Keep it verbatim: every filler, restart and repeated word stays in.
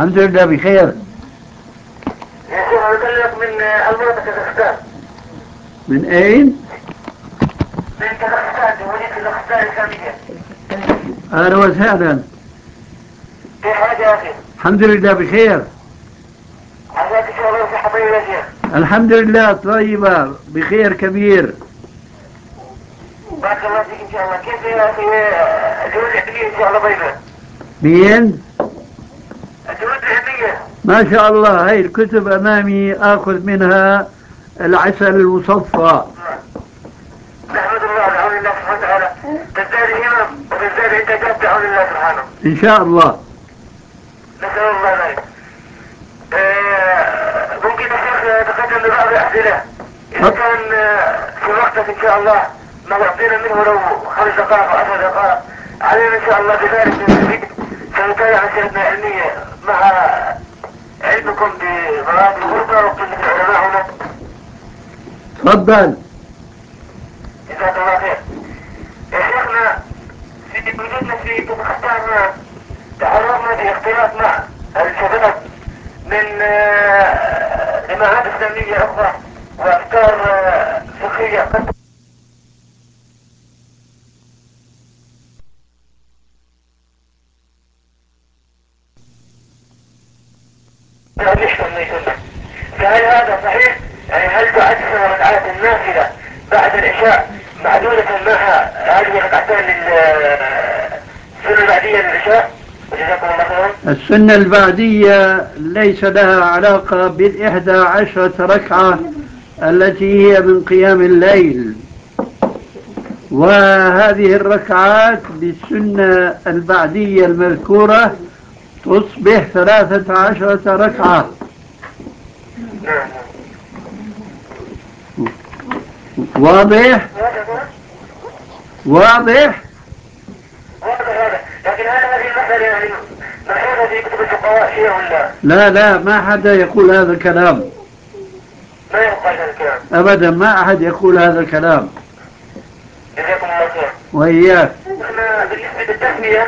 الحمد لله بخير. يا شيخ أكلمك من المانيا كازاخستان. من أين؟ من كازاخستان، جمهورية كازاخستان الإسلامية. أهلا وسهلا. كيف حالك يا أخي؟ الحمد لله بخير. حياك إن شاء الله وصحة طيبة يا شيخ. الحمد لله طيبة بخير كبير. بارك الله فيك إن شاء الله. كيف يا أخي الجهود العلمية إن شاء الله طيبة؟ مين؟ الجهود العلمية. ما شاء الله، هاي الكتب أمامي آخذ منها العسل المصفى. نحمد الله بعون الله سبحانه وتعالى، تزداد همم وتزداد إنتاجات بعون الله سبحانه. إن شاء الله. نسأل الله ذلك. آه، ممكن يا شيخ تقدم ببعض الأسئلة إذا كان آه، في وقتك إن شاء الله ما يعطينا منه لو خمس دقائق أو عشر دقائق، علينا إن شاء الله بذلك نستفيد سنتابع مسيرتنا العلمية مع علمكم بمراد الغربة وقلة العلماء هنا. تفضل. جزاك الله خير. يا شيخنا، في وجودنا في كازاخستان تعرضنا باختلاط مع الشباب من آه، جماعات إسلامية أخرى وأفكار آه، فقهية قد لا يشمل ما يسمى. فهل هذا صحيح؟ يعني هل تعد ركعات النافلة بعد العشاء معدودة معها هذه الركعتين للسنة البعدية للعشاء؟ وجزاكم الله خيرا. السنة البعدية ليس لها علاقة بالإحدى عشرة ركعة التي هي من قيام الليل، وهذه الركعات بالسنة البعدية المذكورة تصبح ثلاثة عشرة ركعة. نعم. واضح؟ واضح؟ واضح هذا، لكن هل هذه المسألة يعني محفوظة في كتب الفقهاء شيء ولا؟ لا لا، ما حدا يقول هذا الكلام ما يقال هذا الكلام. أبدا، ما أحد يقول هذا الكلام. جزاكم الله خير. وإياك. احنا بالنسبة للتسمية